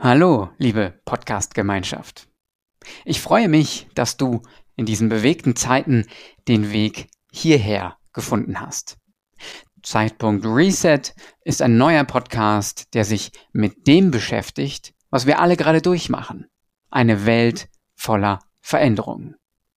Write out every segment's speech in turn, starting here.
Hallo, liebe Podcast-Gemeinschaft. Ich freue mich, dass du in diesen bewegten Zeiten den Weg hierher gefunden hast. Zeitpunkt Reset ist ein neuer Podcast, der sich mit dem beschäftigt, was wir alle gerade durchmachen. Eine Welt voller Veränderungen.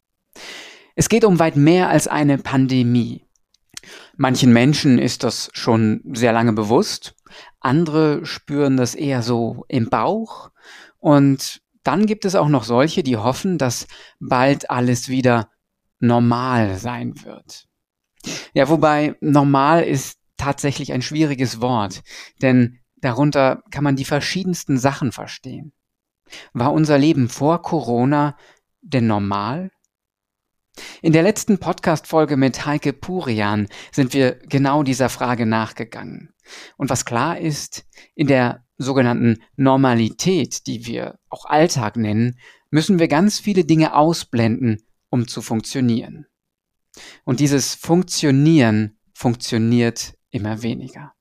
Es geht um weit mehr als eine Pandemie. Manchen Menschen ist das schon sehr lange bewusst, andere spüren das eher so im Bauch und dann gibt es auch noch solche, die hoffen, dass bald alles wieder normal sein wird. Ja, wobei normal ist tatsächlich ein schwieriges Wort, denn darunter kann man die verschiedensten Sachen verstehen. War unser Leben vor Corona denn normal? In der letzten Podcast-Folge mit Heike Purian sind wir genau dieser Frage nachgegangen. Und was klar ist, in der sogenannten Normalität, die wir auch Alltag nennen, müssen wir ganz viele Dinge ausblenden, um zu funktionieren. Und dieses Funktionieren funktioniert immer weniger.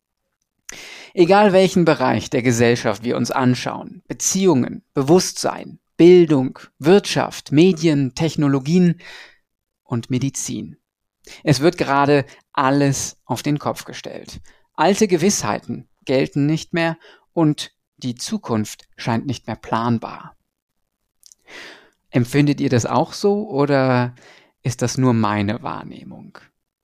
Egal welchen Bereich der Gesellschaft wir uns anschauen, Beziehungen, Bewusstsein, Bildung, Wirtschaft, Medien, Technologien und Medizin. Es wird gerade alles auf den Kopf gestellt. Alte Gewissheiten gelten nicht mehr und die Zukunft scheint nicht mehr planbar. Empfindet ihr das auch so oder ist das nur meine Wahrnehmung?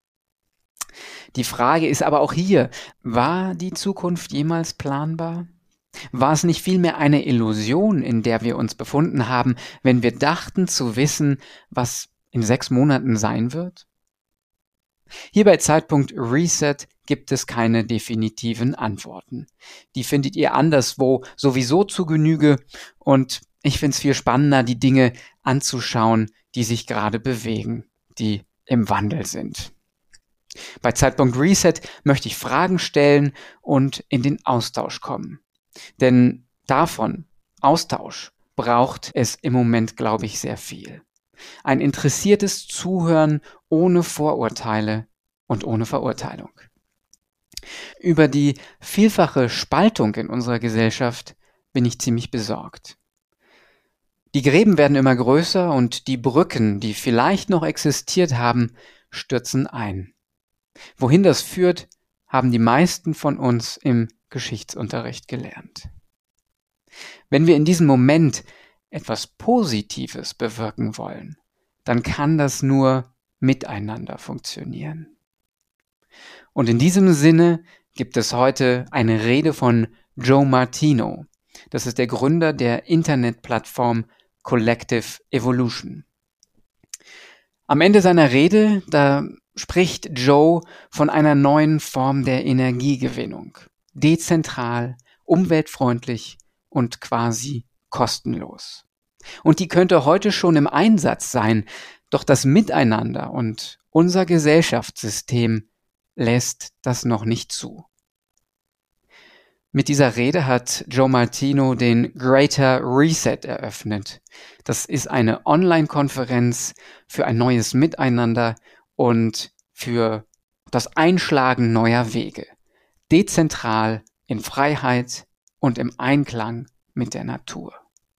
Die Frage ist aber auch hier, war die Zukunft jemals planbar? War es nicht vielmehr eine Illusion, in der wir uns befunden haben, wenn wir dachten zu wissen, was in 6 Monaten sein wird? Hier bei Zeitpunkt Reset gibt es keine definitiven Antworten. Die findet ihr anderswo sowieso zu Genüge und ich finde es viel spannender, die Dinge anzuschauen, die sich gerade bewegen, die im Wandel sind. Bei Zeitpunkt Reset möchte ich Fragen stellen und in den Austausch kommen. Denn davon, Austausch, braucht es im Moment, glaube ich, sehr viel. Ein interessiertes Zuhören ohne Vorurteile und ohne Verurteilung. Über die vielfache Spaltung in unserer Gesellschaft bin ich ziemlich besorgt. Die Gräben werden immer größer und die Brücken, die vielleicht noch existiert haben, stürzen ein. Wohin das führt, haben die meisten von uns im Geschichtsunterricht gelernt. Wenn wir in diesem Moment etwas Positives bewirken wollen, dann kann das nur miteinander funktionieren. Und in diesem Sinne gibt es heute eine Rede von Joe Martino. Das ist der Gründer der Internetplattform Collective Evolution. Am Ende seiner Rede, da spricht Joe von einer neuen Form der Energiegewinnung. Dezentral, umweltfreundlich und quasi kostenlos. Und die könnte heute schon im Einsatz sein, doch das Miteinander und unser Gesellschaftssystem lässt das noch nicht zu. Mit dieser Rede hat Joe Martino den Greater Reset eröffnet. Das ist eine Online-Konferenz für ein neues Miteinander und für das Einschlagen neuer Wege. Dezentral, in Freiheit und im Einklang mit der Natur.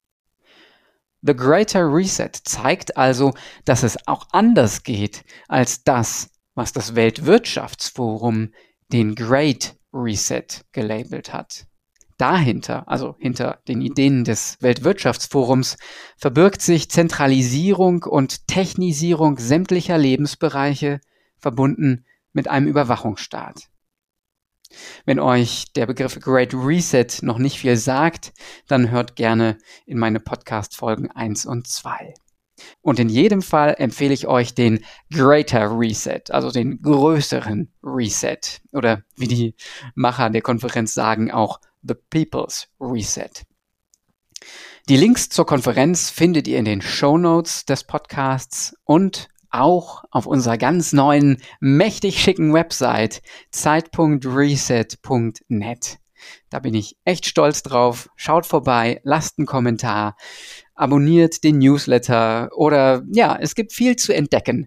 The Greater Reset zeigt also, dass es auch anders geht als das, was das Weltwirtschaftsforum den Great Reset gelabelt hat. Dahinter, also hinter den Ideen des Weltwirtschaftsforums, verbirgt sich Zentralisierung und Technisierung sämtlicher Lebensbereiche, verbunden mit einem Überwachungsstaat. Wenn euch der Begriff Great Reset noch nicht viel sagt, dann hört gerne in meine Podcast-Folgen 1 und 2. Und in jedem Fall empfehle ich euch den Greater Reset, also den größeren Reset. Oder wie die Macher der Konferenz sagen, auch The People's Reset. Die Links zur Konferenz findet ihr in den Shownotes des Podcasts und auch auf unserer ganz neuen, mächtig schicken Website zeitpunktreset.net. Da bin ich echt stolz drauf. Schaut vorbei, lasst einen Kommentar, abonniert den Newsletter oder ja, es gibt viel zu entdecken.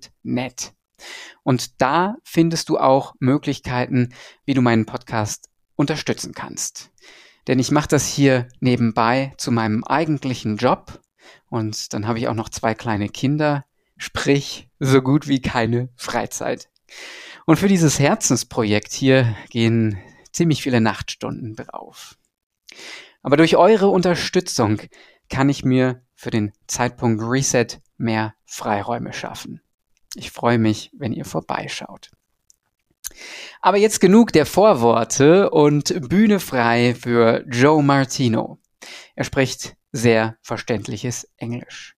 Zeitpunktreset.net. Und da findest du auch Möglichkeiten, wie du meinen Podcast unterstützen kannst. Denn ich mache das hier nebenbei zu meinem eigentlichen Job und dann habe ich auch noch 2 kleine Kinder, sprich so gut wie keine Freizeit. Und für dieses Herzensprojekt hier gehen ziemlich viele Nachtstunden drauf. Aber durch eure Unterstützung kann ich mir für den Zeitpunkt Reset mehr Freiräume schaffen. Ich freue mich, wenn ihr vorbeischaut. Aber jetzt genug der Vorworte und Bühne frei für Joe Martino. Er spricht sehr verständliches Englisch.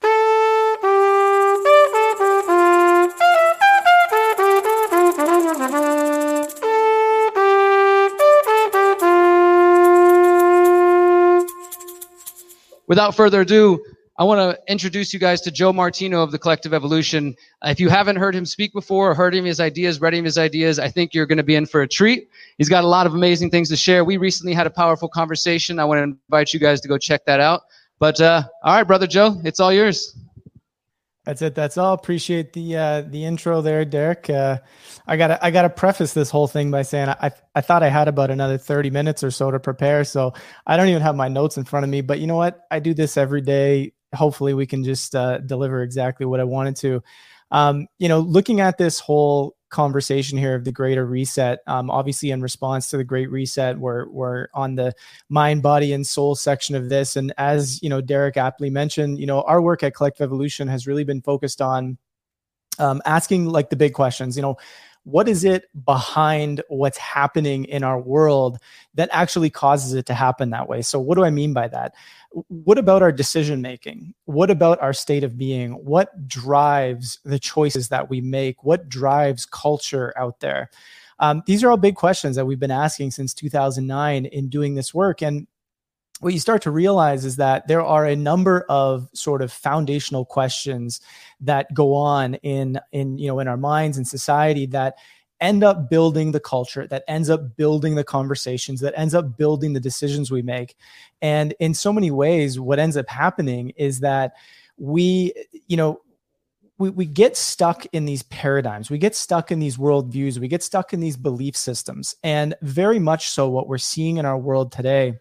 Without further ado, I want to introduce you guys to Joe Martino of the Collective Evolution. If you haven't heard him speak before or heard him his ideas, read him his ideas, I think you're going to be in for a treat. He's got a lot of amazing things to share. We recently had a powerful conversation. I want to invite you guys to go check that out. But all right, Brother Joe, it's all yours. That's it. That's all. Appreciate the intro there, Derek. I gotta preface this whole thing by saying I thought I had about another 30 minutes or so to prepare, so I don't even have my notes in front of me. But you know what? I do this every day. Hopefully, we can just deliver exactly what I wanted to. Looking at this whole conversation here of the greater reset, obviously in response to the great reset, we're on the mind, body, and soul section of this. And as Derek aptly mentioned, our work at Collective Evolution has really been focused on asking like the big questions. What is it behind what's happening in our world that actually causes it to happen that way? So what do I mean by that? What about our decision making? What about our state of being? What drives the choices that we make? What drives culture out there? These are all big questions that we've been asking since 2009 in doing this work. And what you start to realize is that there are a number of sort of foundational questions that go on in our minds and society that end up building the culture, that ends up building the conversations, that ends up building the decisions we make. And in so many ways, what ends up happening is that we get stuck in these paradigms. We get stuck in these worldviews. We get stuck in these belief systems. And very much so what we're seeing in our world today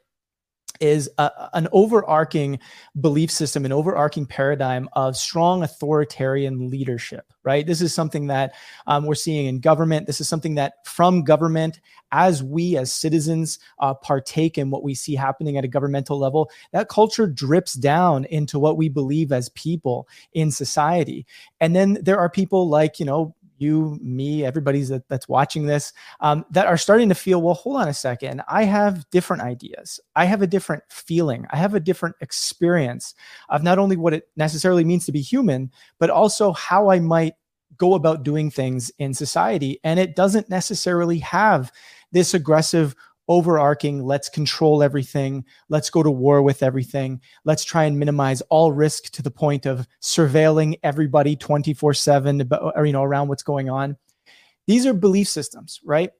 is an overarching belief system, an overarching paradigm of strong authoritarian leadership, right? This is something that we're seeing in government. This is something that from government, as we as citizens partake in what we see happening at a governmental level, that culture drips down into what we believe as people in society. And then there are people like, you, me, everybody that's watching this, that are starting to feel, well, hold on a second. I have different ideas. I have a different feeling. I have a different experience of not only what it necessarily means to be human, but also how I might go about doing things in society. And it doesn't necessarily have this aggressive overarching, let's control everything, let's go to war with everything, let's try and minimize all risk to the point of surveilling everybody 24/7 around what's going on. These are belief systems, right?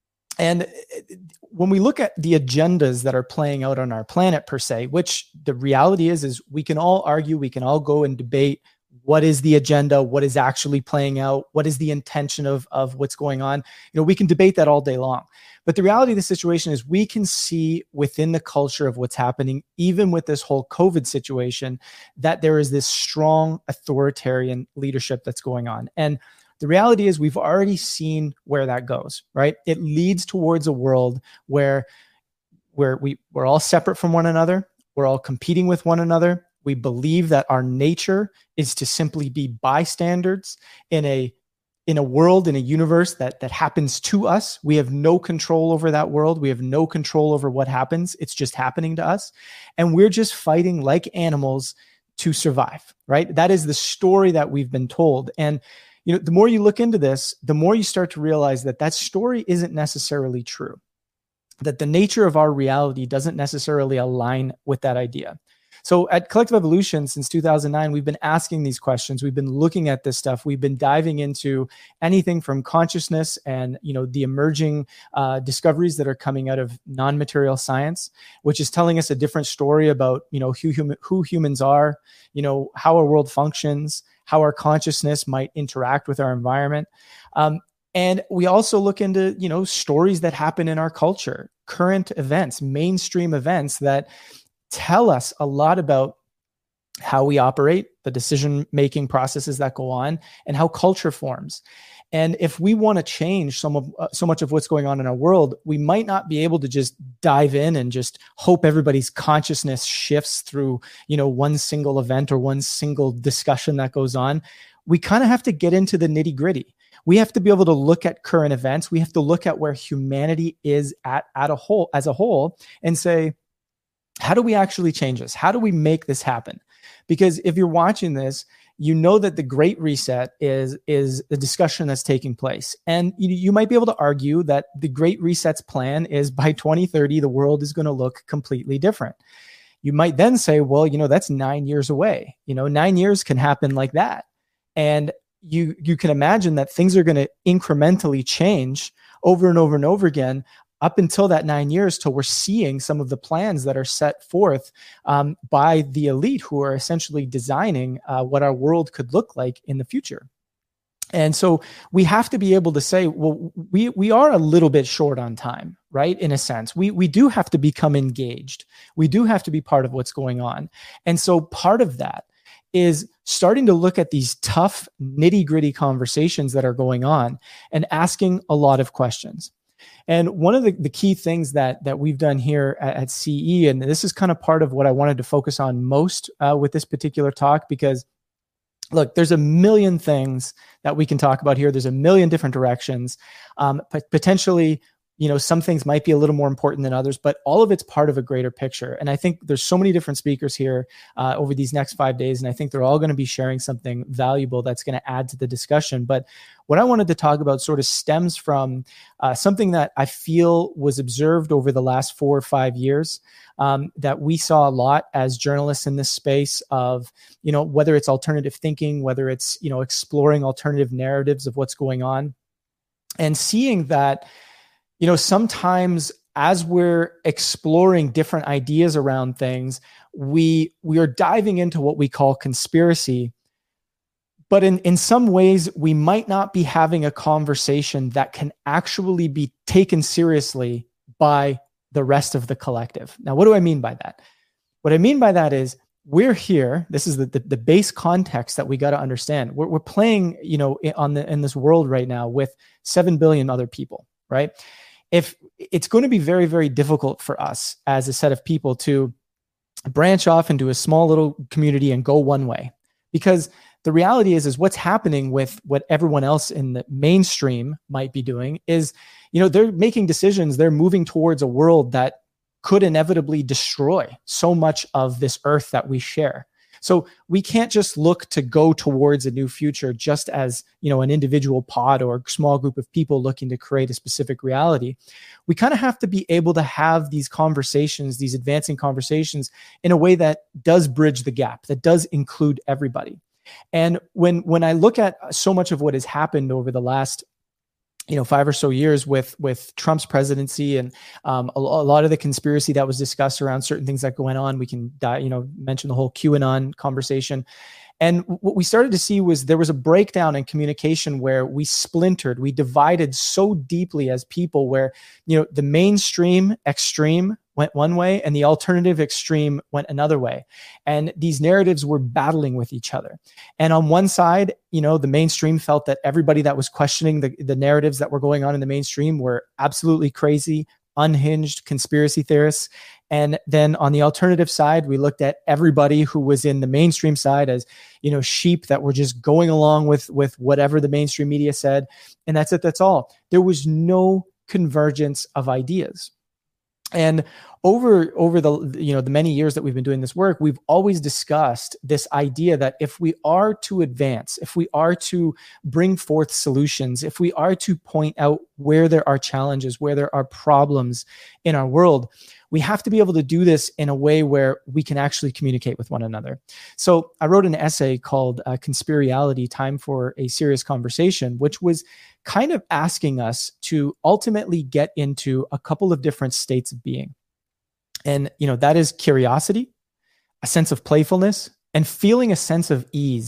And when we look at the agendas that are playing out on our planet per se, which the reality is we can all argue, we can all go and debate what is the agenda, what is actually playing out, what is the intention of what's going on. We can debate that all day long. But the reality of the situation is we can see within the culture of what's happening, even with this whole COVID situation, that there is this strong authoritarian leadership that's going on. And the reality is we've already seen where that goes, right? It leads towards a world where we're all separate from one another. We're all competing with one another. We believe that our nature is to simply be bystanders in a world, in a universe that happens to us. We have no control over that world. We have no control over what happens. It's just happening to us. And we're just fighting like animals to survive, right? That is the story that we've been told. And the more you look into this, the more you start to realize that story isn't necessarily true, that the nature of our reality doesn't necessarily align with that idea. So at Collective Evolution, since 2009, we've been asking these questions. We've been looking at this stuff. We've been diving into anything from consciousness and, the emerging discoveries that are coming out of non-material science, which is telling us a different story about, who humans are, how our world functions, how our consciousness might interact with our environment. And we also look into, stories that happen in our culture, current events, mainstream events that tell us a lot about how we operate, the decision-making processes that go on, and how culture forms. And if we want to change so much of what's going on in our world, we might not be able to just dive in and just hope everybody's consciousness shifts through, one single event or one single discussion that goes on. We kind of have to get into the nitty-gritty. We have to be able to look at current events. We have to look at where humanity is as a whole, and say, how do we actually change this? How do we make this happen? Because if you're watching this, you know that the Great Reset is the discussion that's taking place. And you might be able to argue that the Great Reset's plan is by 2030, the world is going to look completely different. You might then say, well, that's 9 years away. 9 years can happen like that. And you can imagine that things are going to incrementally change over and over and over again up until that 9 years, till we're seeing some of the plans that are set forth by the elite who are essentially designing what our world could look like in the future. And so we have to be able to say, well, we are a little bit short on time, right? In a sense, we do have to become engaged. We do have to be part of what's going on. And so part of that is starting to look at these tough, nitty-gritty conversations that are going on and asking a lot of questions. And one of the key things that we've done here at CE, and this is kind of part of what I wanted to focus on most with this particular talk, because look, there's a million things that we can talk about here. There's a million different directions. Potentially, some things might be a little more important than others, but all of it's part of a greater picture. And I think there's so many different speakers here over these next 5 days, and I think they're all going to be sharing something valuable that's going to add to the discussion. But what I wanted to talk about sort of stems from something that I feel was observed over the last 4 or 5 years that we saw a lot as journalists in this space of, whether it's alternative thinking, whether it's, exploring alternative narratives of what's going on, and seeing that, sometimes as we're exploring different ideas around things, we are diving into what we call conspiracy. But in some ways, we might not be having a conversation that can actually be taken seriously by the rest of the collective. Now, what do I mean by that? What I mean by that is we're here. This is the base context that we got to understand. We're playing, in this world right now with 7 billion other people, right? If it's going to be very, very difficult for us as a set of people to branch off into a small little community and go one way, because the reality is what's happening with what everyone else in the mainstream might be doing is, they're making decisions. They're moving towards a world that could inevitably destroy so much of this earth that we share. So we can't just look to go towards a new future just as, an individual pod or a small group of people looking to create a specific reality. We kind of have to be able to have these conversations, these advancing conversations, in a way that does bridge the gap, that does include everybody. And when I look at so much of what has happened over the last 5 or so years with Trump's presidency and a lot of the conspiracy that was discussed around certain things that went on, we can mention the whole QAnon conversation. And what we started to see was there was a breakdown in communication where we splintered, we divided so deeply as people, where, the mainstream extreme went one way and the alternative extreme went another way. And these narratives were battling with each other. And on one side, the mainstream felt that everybody that was questioning the narratives that were going on in the mainstream were absolutely crazy, unhinged conspiracy theorists. And then on the alternative side, we looked at everybody who was in the mainstream side as, sheep that were just going along with whatever the mainstream media said. And that's it. That's all. There was no convergence of ideas. And over the many years that we've been doing this work, we've always discussed this idea that if we are to advance, if we are to bring forth solutions, if we are to point out where there are challenges, where there are problems in our world, we have to be able to do this in a way where we can actually communicate with one another. So I wrote an essay called Conspiriality, Time for a Serious Conversation, which was kind of asking us to ultimately get into a couple of different states of being. And, that is curiosity, a sense of playfulness, and feeling a sense of ease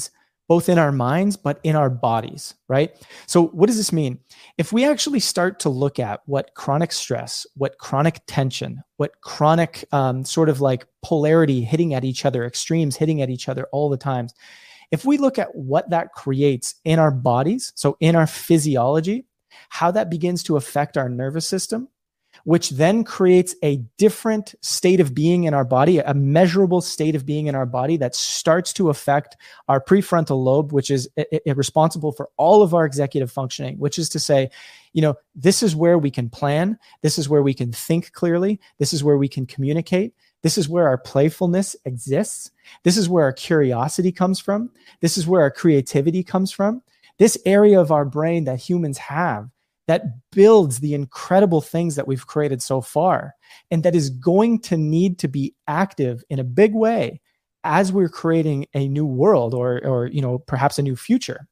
both in our minds, but in our bodies, right? So what does this mean? If we actually start to look at what chronic stress, what chronic tension, what chronic sort of like polarity hitting at each other, extremes hitting at each other all the times, if we look at what that creates in our bodies, so in our physiology, how that begins to affect our nervous system, which then creates a different state of being in our body, a measurable state of being in our body that starts to affect our prefrontal lobe, which is responsible for all of our executive functioning, which is to say, this is where we can plan. This is where we can think clearly. This is where we can communicate. This is where our playfulness exists. This is where our curiosity comes from. This is where our creativity comes from. This area of our brain that humans have that builds the incredible things that we've created so far, and that is going to need to be active in a big way as we're creating a new world or perhaps a new future.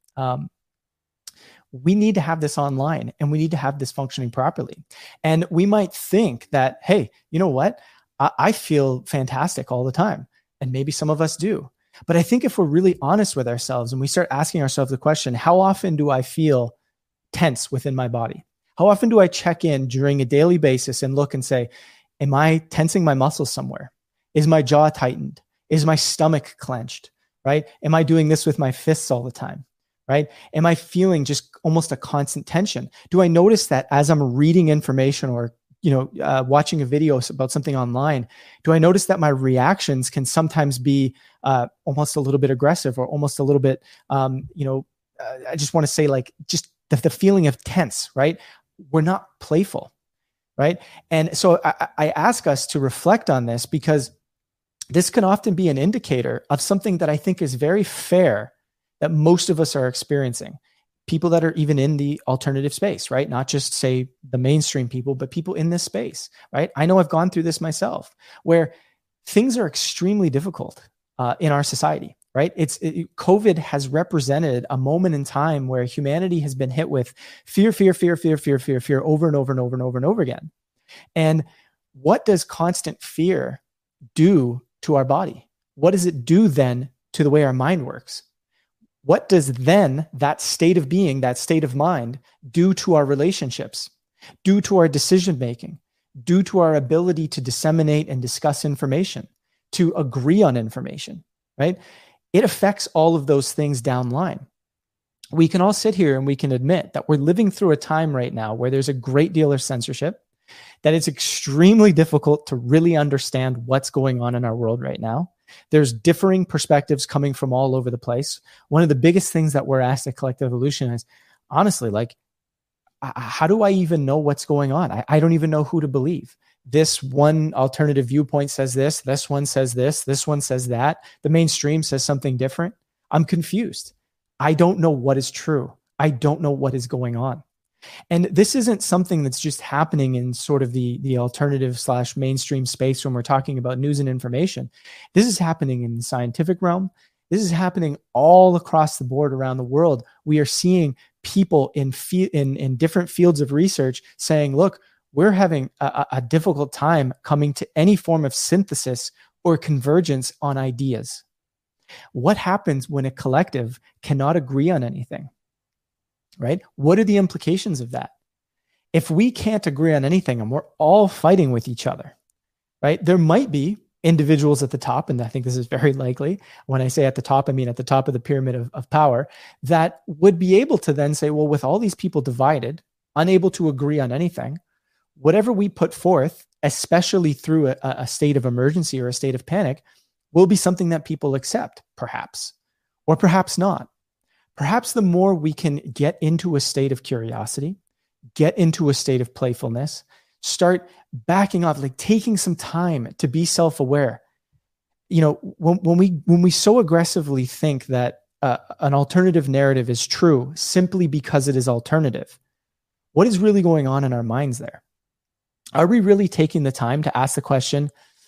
We need to have this online, and we need to have this functioning properly. And we might think that, hey, you know what? I feel fantastic all the time. And maybe some of us do. But I think if we're really honest with ourselves and we start asking ourselves the question, how often do I feel tense within my body? How often do I check in during a daily basis and look and say, am I tensing my muscles somewhere? Is my jaw tightened? Is my stomach clenched? Right? Am I doing this with my fists all the time? Right? Am I feeling just almost a constant tension? Do I notice that as I'm reading information or watching a video about something online, do I notice that my reactions can sometimes be almost a little bit aggressive or almost a little bit, I just want to say like just the feeling of tense, right? We're not playful, right? And so I ask us to reflect on this because this can often be an indicator of something that I think is very fair that most of us are experiencing. People that are even in the alternative space, right? Not just say the mainstream people, but people in this space, right? I know I've gone through this myself where things are extremely difficult in our society, right? COVID has represented a moment in time where humanity has been hit with fear over and over and over and over and over again. And what does constant fear do to our body? What does it do then to the way our mind works? What does then that state of being, that state of mind, do to our relationships, do to our decision-making, do to our ability to disseminate and discuss information, to agree on information, right? It affects all of those things down the line. We can all sit here and we can admit that we're living through a time right now where there's a great deal of censorship, that it's extremely difficult to really understand what's going on in our world right now. There's differing perspectives coming from all over the place. One of the biggest things that we're asked at Collective Evolution is, honestly, like, how do I even know what's going on? I don't even know who to believe. This one alternative viewpoint says this one says this one says that. The mainstream says something different. I'm confused. I don't know what is true. I don't know what is going on. And this isn't something that's just happening in sort of the alternative / mainstream space when we're talking about news and information. This is happening in the scientific realm. This is happening all across the board around the world. We are seeing people in different fields of research saying, look, we're having a difficult time coming to any form of synthesis or convergence on ideas. What happens when a collective cannot agree on anything? Right? What are the implications of that? If we can't agree on anything and we're all fighting with each other, right? There might be individuals at the top, and I think this is very likely. When I say at the top, I mean at the top of the pyramid of power, that would be able to then say, well, with all these people divided, unable to agree on anything, whatever we put forth, especially through a state of emergency or a state of panic, will be something that people accept, perhaps, or perhaps not. Perhaps the more we can get into a state of curiosity, get into a state of playfulness, start backing off, like taking some time to be self-aware. You know, when we so aggressively think that an alternative narrative is true simply because it is alternative, what is really going on in our minds there? Are we really taking the time to ask the question,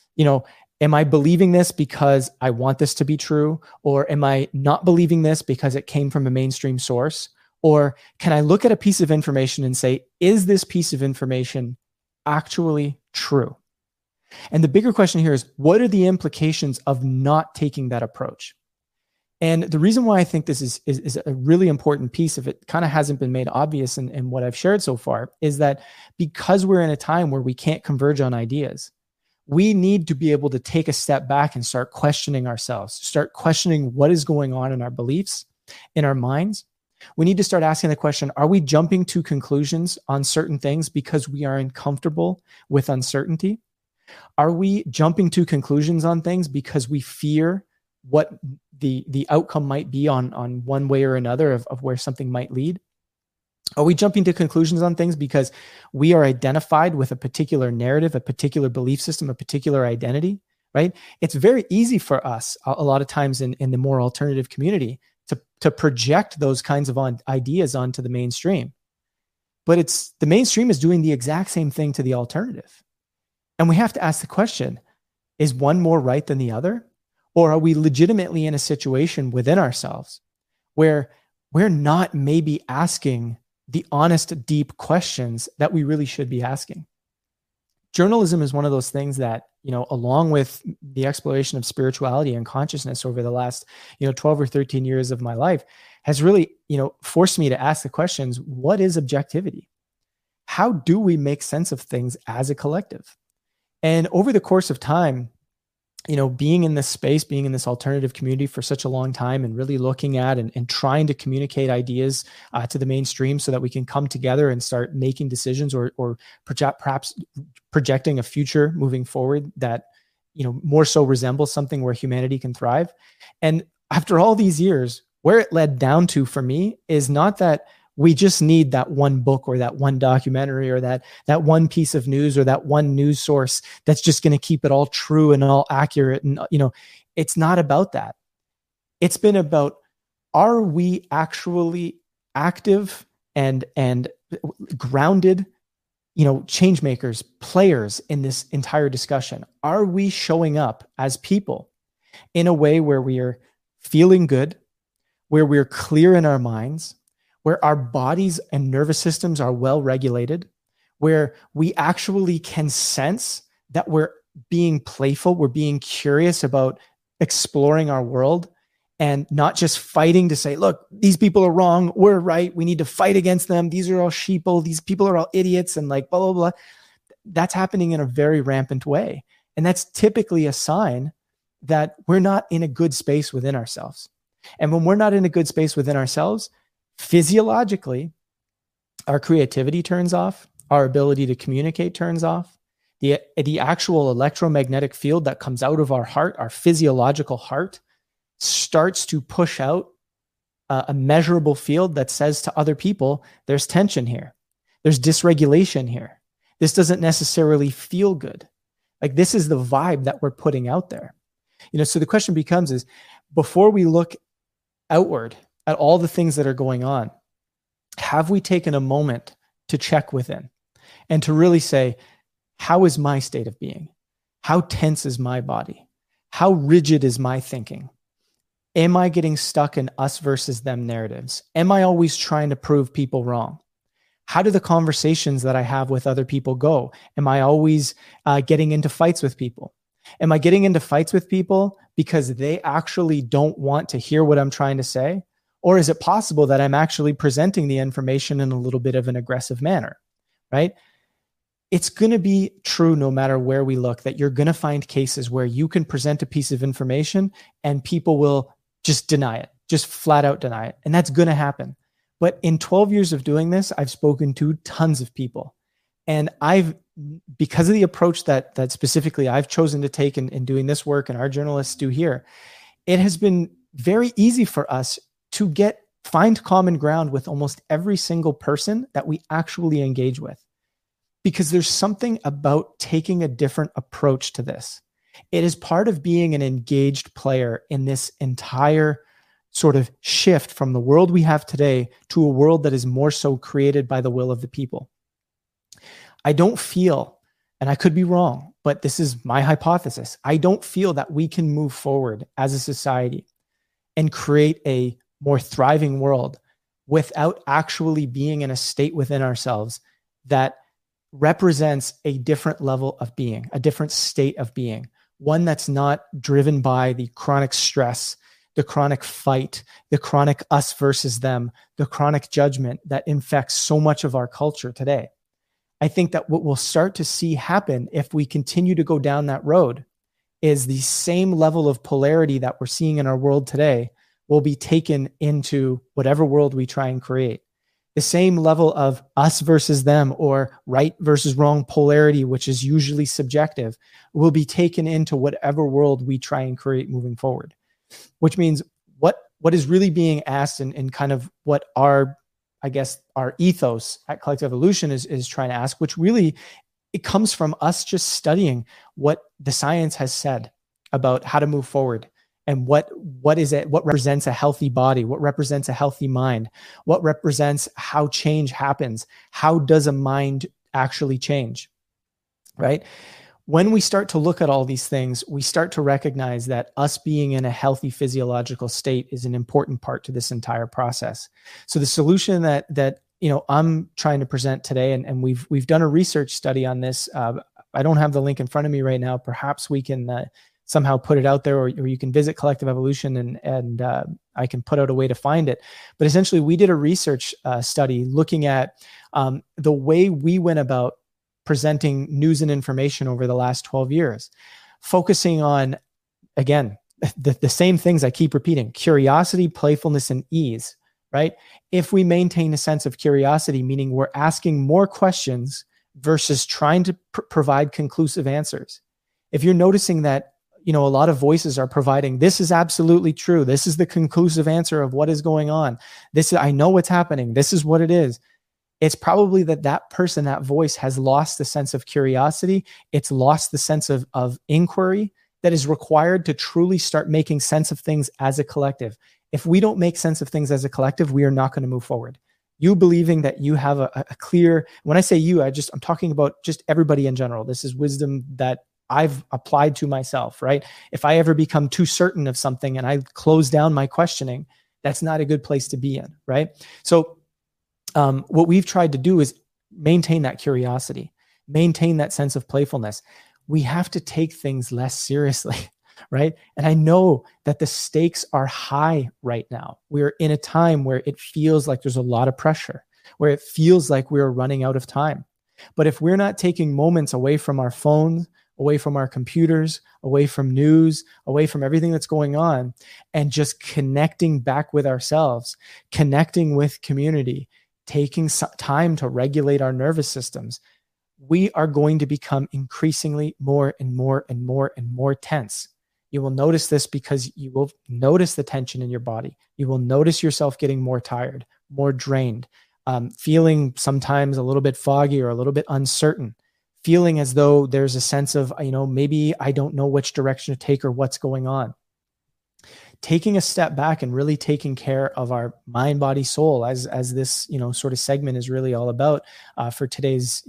am I believing this because I want this to be true? Or am I not believing this because it came from a mainstream source? Or can I look at a piece of information and say, is this piece of information actually true? And the bigger question here is, what are the implications of not taking that approach? And the reason why I think this is a really important piece of it, kind of hasn't been made obvious in what I've shared so far, is that because we're in a time where we can't converge on ideas, we need to be able to take a step back and start questioning ourselves, start questioning what is going on in our beliefs, in our minds. We need to start asking the question, are we jumping to conclusions on certain things because we are uncomfortable with uncertainty? Are we jumping to conclusions on things because we fear what the outcome might be on one way or another of where something might lead? Are we jumping to conclusions on things because we are identified with a particular narrative, a particular belief system, a particular identity, right? It's very easy for us a lot of times in the more alternative community to project those kinds of ideas onto the mainstream. But the mainstream is doing the exact same thing to the alternative. And we have to ask the question, is one more right than the other? Or are we legitimately in a situation within ourselves where we're not maybe asking the honest, deep questions that we really should be asking? Journalism is one of those things that, along with the exploration of spirituality and consciousness over the last, 12 or 13 years of my life, has really, forced me to ask the questions, what is objectivity? How do we make sense of things as a collective? And over the course of time, being in this space, being in this alternative community for such a long time and really looking at and trying to communicate ideas to the mainstream so that we can come together and start making decisions or perhaps projecting a future moving forward that, more so resembles something where humanity can thrive. And after all these years, where it led down to for me is not that we just need that one book or that one documentary or that one piece of news or that one news source that's just going to keep it all true and all accurate. And, it's not about that. It's been about, are we actually active and grounded, change makers, players in this entire discussion? Are we showing up as people in a way where we are feeling good, where we're clear in our minds, where our bodies and nervous systems are well regulated, where we actually can sense that we're being playful, we're being curious about exploring our world and not just fighting to say, look, these people are wrong, we're right, we need to fight against them, these are all sheeple, these people are all idiots, and like blah, blah, blah. That's happening in a very rampant way. And that's typically a sign that we're not in a good space within ourselves. And when we're not in a good space within ourselves, physiologically, our creativity turns off, our ability to communicate turns off. The actual electromagnetic field that comes out of our heart, our physiological heart, starts to push out a measurable field that says to other people, there's tension here. There's dysregulation here. This doesn't necessarily feel good. Like, this is the vibe that we're putting out there. So the question becomes is, before we look outward at all the things that are going on, have we taken a moment to check within and to really say, how is my state of being? How tense is my body? How rigid is my thinking? Am I getting stuck in us versus them narratives? Am I always trying to prove people wrong? How do the conversations that I have with other people go? Am I always getting into fights with people? Am I getting into fights with people because they actually don't want to hear what I'm trying to say? Or is it possible that I'm actually presenting the information in a little bit of an aggressive manner, right? It's going to be true no matter where we look, that you're going to find cases where you can present a piece of information and people will just deny it, just flat out deny it. And that's going to happen. But in 12 years of doing this, I've spoken to tons of people. And because of the approach that specifically I've chosen to take in doing this work and our journalists do here, it has been very easy for us to find common ground with almost every single person that we actually engage with. Because there's something about taking a different approach to this. It is part of being an engaged player in this entire sort of shift from the world we have today to a world that is more so created by the will of the people. I don't feel, and I could be wrong, but this is my hypothesis, I don't feel that we can move forward as a society and create a more thriving world without actually being in a state within ourselves that represents a different level of being, a different state of being, one that's not driven by the chronic stress the chronic fight, the chronic us versus them, the chronic judgment that infects so much of our culture today. I think that what we'll start to see happen if we continue to go down that road is the same level of polarity that we're seeing in our world today will be taken into whatever world we try and create. The same level of us versus them or right versus wrong polarity, which is usually subjective, will be taken into whatever world we try and create moving forward. Which means what is really being asked and kind of what our ethos at Collective Evolution is trying to ask, which really it comes from us just studying what the science has said about how to move forward and what represents a healthy body, what represents a healthy mind, what represents how change happens, how does a mind actually change, right? When we start to look at all these things, we start to recognize that us being in a healthy physiological state is an important part to this entire process. So the solution that I'm trying to present today, and we've done a research study on this. I don't have the link in front of me right now. Perhaps we can somehow put it out there, or you can visit Collective Evolution and I can put out a way to find it. But essentially, we did a research study looking at the way we went about presenting news and information over the last 12 years, focusing on, again, the same things I keep repeating: curiosity, playfulness, and ease, right? If we maintain a sense of curiosity, meaning we're asking more questions versus trying to provide conclusive answers. If you're noticing that, a lot of voices are providing, this is absolutely true, this is the conclusive answer of what is going on, I know what's happening, this is what it is. It's probably that person, that voice has lost the sense of curiosity. It's lost the sense of inquiry that is required to truly start making sense of things as a collective. If we don't make sense of things as a collective, we are not going to move forward. You believing that you have a clear, when I say you, I'm talking about just everybody in general. This is wisdom that I've applied to myself, right? If I ever become too certain of something and I close down my questioning, that's not a good place to be in, right? So what we've tried to do is maintain that curiosity, maintain that sense of playfulness. We have to take things less seriously, right? And I know that the stakes are high right now. We're in a time where it feels like there's a lot of pressure, where it feels like we're running out of time. But if we're not taking moments away from our phones, away from our computers, away from news, away from everything that's going on, and just connecting back with ourselves, connecting with community, taking time to regulate our nervous systems, we are going to become increasingly more and more and more and more tense. You will notice this because you will notice the tension in your body. You will notice yourself getting more tired, more drained, feeling sometimes a little bit foggy or a little bit uncertain, feeling as though there's a sense of, maybe I don't know which direction to take or what's going on. Taking a step back and really taking care of our mind, body, soul, as this sort of segment is really all about for today's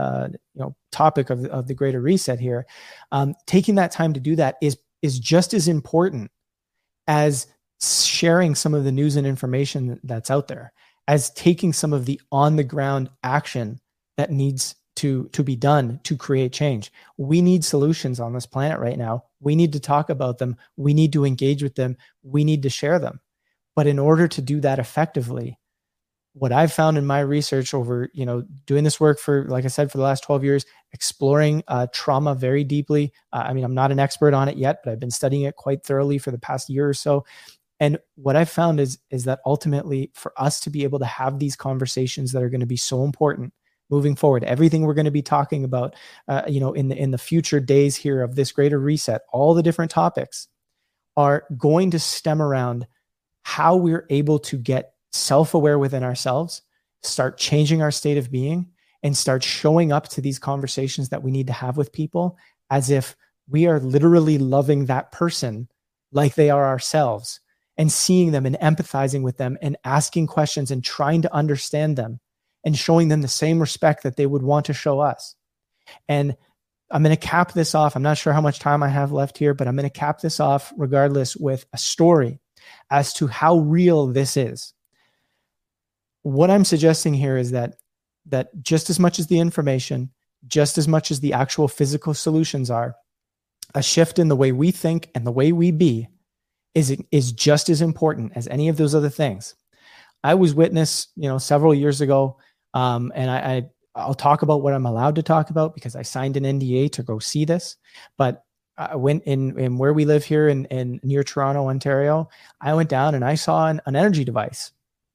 topic of the Greater Reset here. Taking that time to do that is just as important as sharing some of the news and information that's out there, as taking some of the on the ground action that needs to be done to create change. We need solutions on this planet right now. We need to talk about them. We need to engage with them. We need to share them. But in order to do that effectively, what I've found in my research over, doing this work for, like I said, for the last 12 years, exploring trauma very deeply. I'm not an expert on it yet, but I've been studying it quite thoroughly for the past year or so. And what I've found is that ultimately for us to be able to have these conversations that are going to be so important moving forward, everything we're going to be talking about, in the future days here of this Greater Reset, all the different topics are going to stem around how we're able to get self-aware within ourselves, start changing our state of being, and start showing up to these conversations that we need to have with people as if we are literally loving that person like they are ourselves, and seeing them and empathizing with them and asking questions and trying to understand them and showing them the same respect that they would want to show us. And I'm going to cap this off. I'm not sure how much time I have left here, but I'm going to cap this off regardless with a story as to how real this is. What I'm suggesting here is that just as much as the information, just as much as the actual physical solutions are, a shift in the way we think and the way we be is just as important as any of those other things. I was witness, several years ago, and I'll talk about what I'm allowed to talk about because I signed an NDA to go see this. But I went in where we live here in near Toronto, Ontario. I went down and I saw an energy device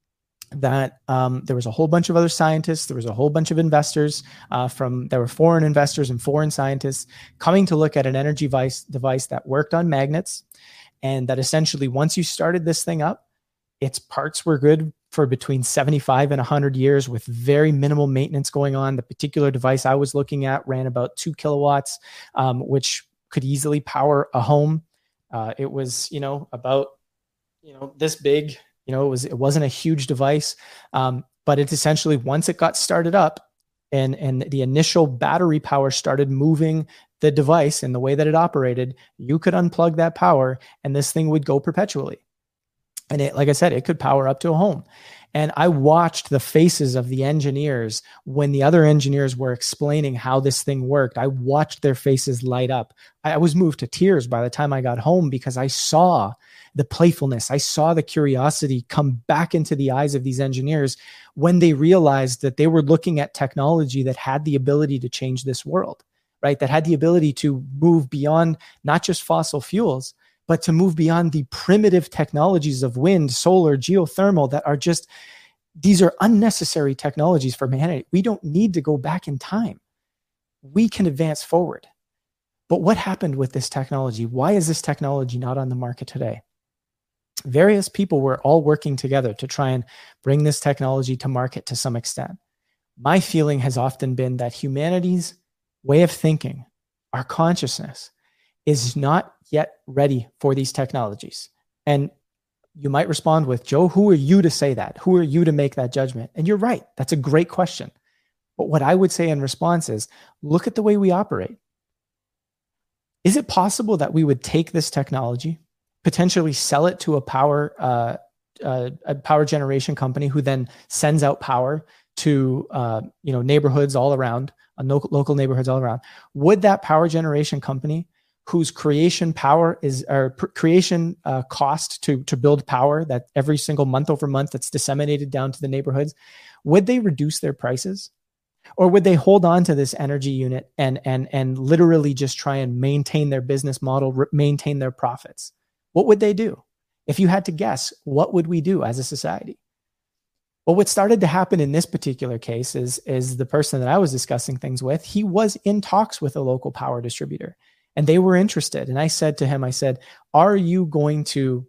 that there was a whole bunch of other scientists. There was a whole bunch of investors there were foreign investors and foreign scientists coming to look at an energy device that worked on magnets. And that essentially, once you started this thing up, its parts were good for between 75 and 100 years with very minimal maintenance going on. The particular device I was looking at ran about 2 kilowatts, which could easily power a home. It was, about, this big. It wasn't a huge device, but it essentially, once it got started up and the initial battery power started moving the device in the way that it operated, you could unplug that power and this thing would go perpetually. And it, like I said, it could power up to a home. And I watched the faces of the engineers when the other engineers were explaining how this thing worked. I watched their faces light up. I was moved to tears by the time I got home because I saw the playfulness. I saw the curiosity come back into the eyes of these engineers when they realized that they were looking at technology that had the ability to change this world, right? That had the ability to move beyond not just fossil fuels, but to move beyond the primitive technologies of wind, solar, geothermal that are just, these are unnecessary technologies for humanity. We don't need to go back in time. We can advance forward. But what happened with this technology? Why is this technology not on the market today? Various people were all working together to try and bring this technology to market to some extent. My feeling has often been that humanity's way of thinking, our consciousness, is not yet ready for these technologies. And you might respond with, Joe, who are you to say that? Who are you to make that judgment? And you're right. That's a great question. But what I would say in response is, look at the way we operate. Is it possible that we would take this technology, potentially sell it to a power generation company who then sends out power to neighborhoods all around, local neighborhoods all around? Would that power generation company, whose creation cost to build power, that every single month over month that's disseminated down to the neighborhoods, would they reduce their prices? Or would they hold on to this energy unit and literally just try and maintain their business model, maintain their profits? What would they do? If you had to guess, what would we do as a society? Well, what started to happen in this particular case is the person that I was discussing things with, he was in talks with a local power distributor. And they were interested. And I said to him, are you going to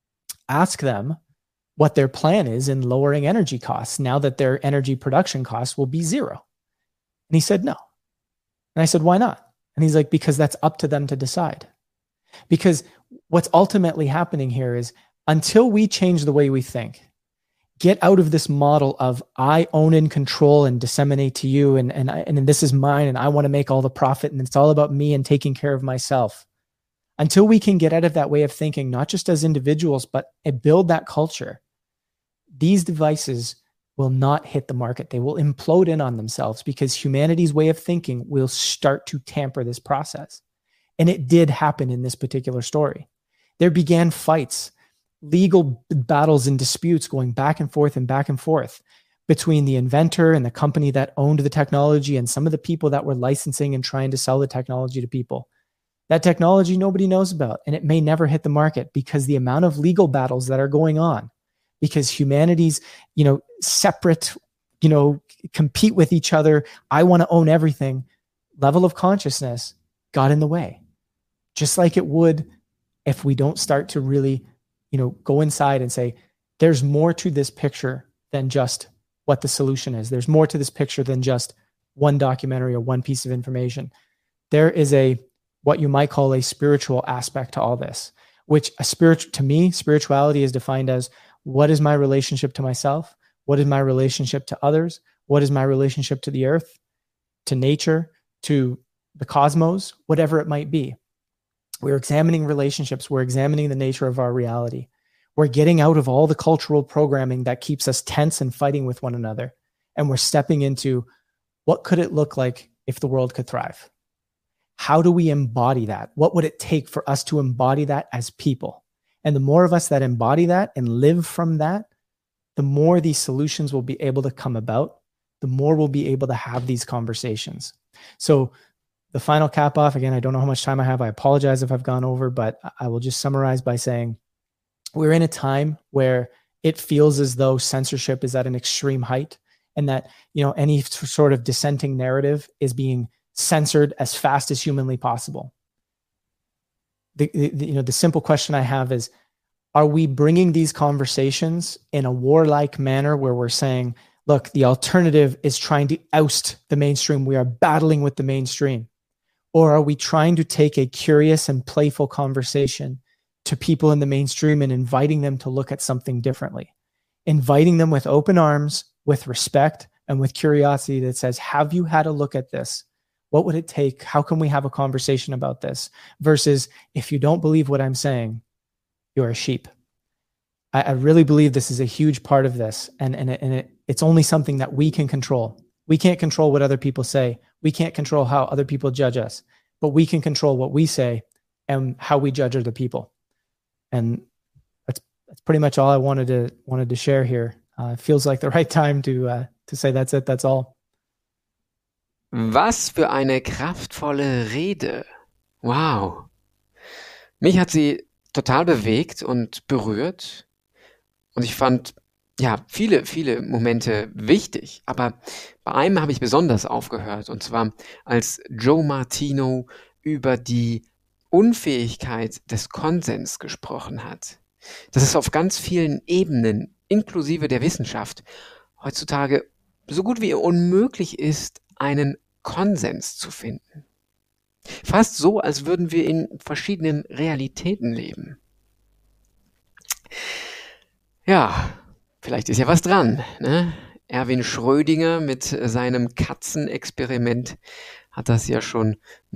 ask them what their plan is in lowering energy costs now that their energy production costs will be zero? And he said, no. And I said, why not? And he's like, because that's up to them to decide. Because what's ultimately happening here is until we change the way we think, get out of this model of I own and control and disseminate to you and this is mine and I want to make all the profit and it's all about me and taking care of myself. Until we can get out of that way of thinking, not just as individuals, but build that culture, these devices will not hit the market. They will implode in on themselves because humanity's way of thinking will start to tamper this process. And it did happen in this particular story. There began fights, legal battles and disputes going back and forth between the inventor and the company that owned the technology and some of the people that were licensing and trying to sell the technology to people. That technology nobody knows about, and it may never hit the market because the amount of legal battles that are going on, because humanity's, separate, compete with each other. I want to own everything. Level of consciousness got in the way, just like it would if we don't start to really go inside and say, there's more to this picture than just what the solution is. There's more to this picture than just one documentary or one piece of information. There is what you might call a spiritual aspect to all this, which to me, spirituality is defined as, what is my relationship to myself? What is my relationship to others? What is my relationship to the earth, to nature, to the cosmos, whatever it might be? We're examining relationships. We're examining the nature of our reality. We're getting out of all the cultural programming that keeps us tense and fighting with one another. And we're stepping into, what could it look like if the world could thrive? How do we embody that? What would it take for us to embody that as people? And the more of us that embody that and live from that, the more these solutions will be able to come about, the more we'll be able to have these conversations. So the final cap off, again, I don't know how much time I have. I apologize if I've gone over, but I will just summarize by saying we're in a time where it feels as though censorship is at an extreme height, and that, any sort of dissenting narrative is being censored as fast as humanly possible. The simple question I have is, are we bringing these conversations in a warlike manner where we're saying, look, the alternative is trying to oust the mainstream. We are battling with the mainstream. Or are we trying to take a curious and playful conversation to people in the mainstream and inviting them to look at something differently? Inviting them with open arms, with respect, and with curiosity that says, have you had a look at this? What would it take? How can we have a conversation about this? Versus, if you don't believe what I'm saying, you're a sheep. I really believe this is a huge part of this. And it's only something that we can control. We can't control what other people say. We can't control how other people judge us, but we can control what we say and how we judge other people. And that's pretty much all I wanted to share here. It feels like the right time to say that's it. That's all. Was für eine kraftvolle Rede. Wow. Mich hat sie total bewegt und berührt. Und ich fand, viele, viele Momente wichtig. Aber bei einem habe ich besonders aufgehört. Und zwar, als Joe Martino über die Unfähigkeit des Konsens gesprochen hat. Dass es auf ganz vielen Ebenen, inklusive der Wissenschaft, heutzutage so gut wie unmöglich ist, einen Konsens zu finden. Fast so, als würden wir in verschiedenen Realitäten leben. Ja, vielleicht ist ja was dran, ne? Erwin Schrödinger mit seinem Katzenexperiment hat das ja schon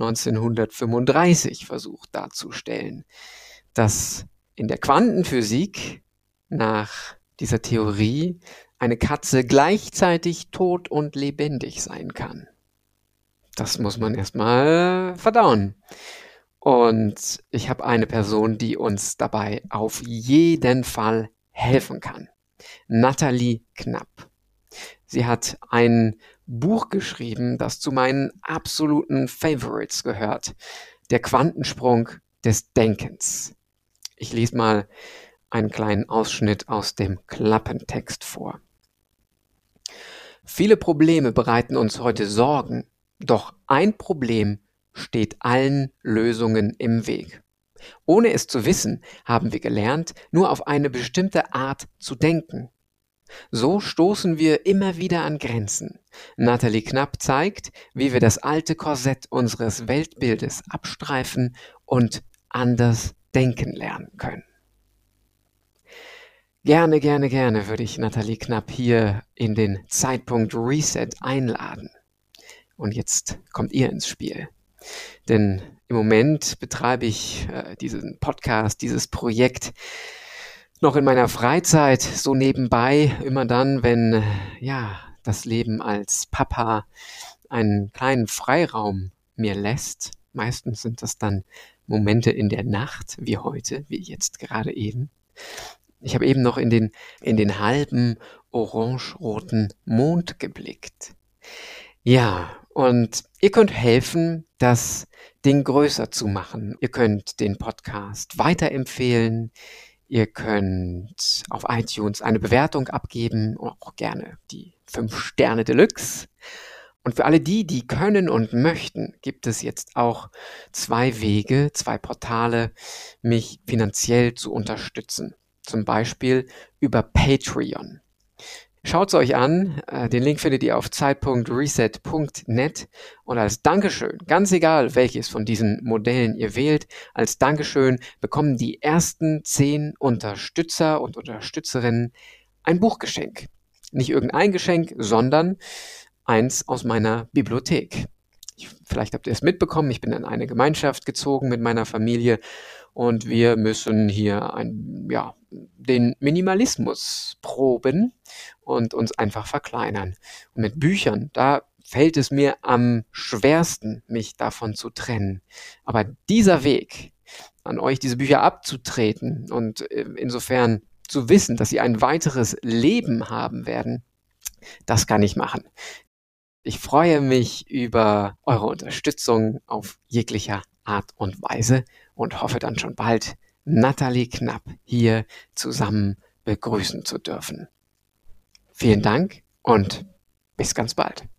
1935 versucht darzustellen, dass in der Quantenphysik nach dieser Theorie eine Katze gleichzeitig tot und lebendig sein kann. Das muss man erstmal verdauen. Und ich habe eine Person, die uns dabei auf jeden Fall helfen kann. Nathalie Knapp. Sie hat ein Buch geschrieben, das zu meinen absoluten Favorites gehört. Der Quantensprung des Denkens. Ich lese mal einen kleinen Ausschnitt aus dem Klappentext vor. Viele Probleme bereiten uns heute Sorgen, doch ein Problem steht allen Lösungen im Weg. Ohne es zu wissen, haben wir gelernt, nur auf eine bestimmte Art zu denken. So stoßen wir immer wieder an Grenzen. Nathalie Knapp zeigt, wie wir das alte Korsett unseres Weltbildes abstreifen und anders denken lernen können. Gerne würde ich Nathalie Knapp hier in den Zeitpunkt Reset einladen. Und jetzt kommt ihr ins Spiel. Denn im Moment betreibe ich diesen Podcast, dieses Projekt noch in meiner Freizeit, so nebenbei, immer dann, wenn das Leben als Papa einen kleinen Freiraum mir lässt. Meistens sind das dann Momente in der Nacht, wie heute, wie jetzt gerade eben. Ich habe eben noch in den halben orange-roten Mond geblickt. Ja, und ihr könnt helfen, das Ding größer zu machen. Ihr könnt den Podcast weiterempfehlen. Ihr könnt auf iTunes eine Bewertung abgeben, auch gerne die 5 Sterne Deluxe. Und für alle die können und möchten, gibt es jetzt auch 2 Wege, 2 Portale, mich finanziell zu unterstützen. Zum Beispiel über Patreon. Schaut es euch an, den Link findet ihr auf zeit.reset.net und als Dankeschön, ganz egal welches von diesen Modellen ihr wählt, als Dankeschön bekommen die ersten 10 Unterstützer und Unterstützerinnen ein Buchgeschenk. Nicht irgendein Geschenk, sondern eins aus meiner Bibliothek. Vielleicht habt ihr es mitbekommen, ich bin in eine Gemeinschaft gezogen mit meiner Familie und wir müssen hier den Minimalismus proben und uns einfach verkleinern. Und mit Büchern, da fällt es mir am schwersten, mich davon zu trennen. Aber dieser Weg, an euch, diese Bücher abzutreten und insofern zu wissen, dass sie ein weiteres Leben haben werden, das kann ich machen. Ich freue mich über eure Unterstützung auf jeglicher Art und Weise und hoffe dann schon bald, Nathalie Knapp hier zusammen begrüßen zu dürfen. Vielen Dank und bis ganz bald.